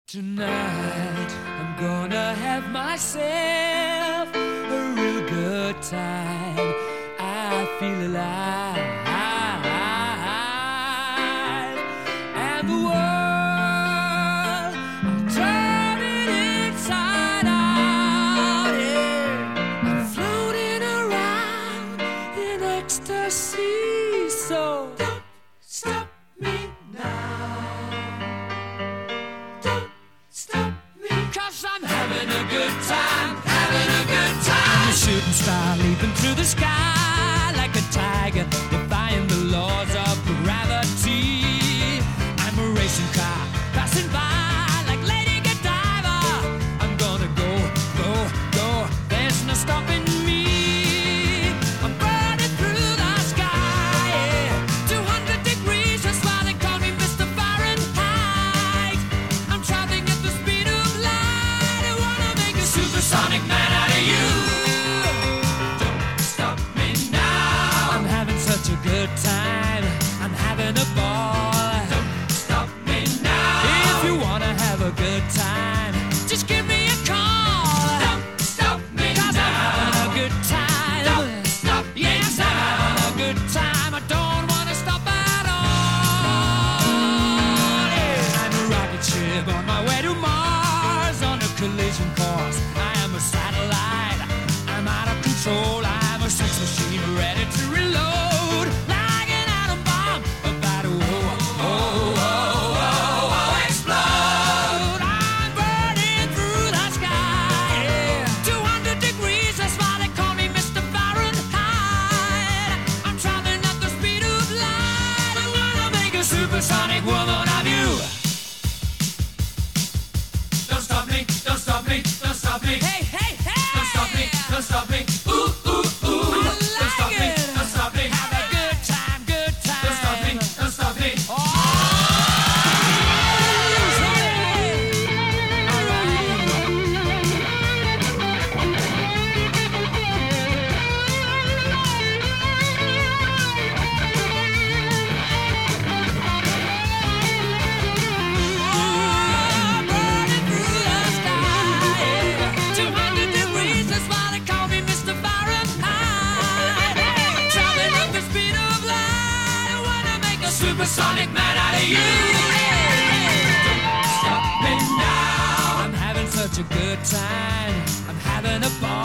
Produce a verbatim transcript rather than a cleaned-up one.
Tonight I'm gonna have myself a real good time. I feel alive, and the world I'm turning inside out. Yeah, I'm floating around in ecstasy. So don't stop me now. I'm having a good time, having a good time. I'm a shooting star leaping through the sky like a tiger, defying the laws of gravity. I'm a racing car passing by like Lady Godiva. I'm gonna go, go, go. There's no stopping me. I'm burning through the sky, yeah. two hundred degrees, that's why they call me Mister Fahrenheit. I'm traveling at the speed of light. Supersonic man out of you. Don't stop me now. I'm having such a good time. I'm having a ball. Don't stop me now. If you wanna have a good time, just give me a call. Don't stop me now. 'Cause I'm having a good time. Don't stop me yes, now. I'm having a good time. I don't wanna stop at all. Yeah. I'm a rocket ship on my way to Mars on a collision course. Satellite, I'm out of control. I'm a sex machine ready to reload, like an atom bomb about to oh, oh, oh, oh, oh, explode. I'm burning through the sky, yeah. two hundred degrees, that's why they call me Mister Fahrenheit. I'm traveling at the speed of light. I wanna make a supersonic woman of you. Don't stop me, don't stop me, don't stop me. Hey, hey, hey! Don't stop me, don't stop me. Ooh, ooh, ooh. I like don't stop it. me, don't stop me. Have a good time, good time. Don't stop me, don't stop me. Oh! All Supersonic man out of you. Don't stop me now. I'm having such a good time. I'm having a ball.